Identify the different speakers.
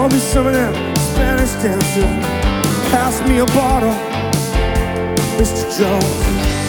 Speaker 1: Pour me some of that Spanish dancing. Pass me a bottle, Mr. Jones.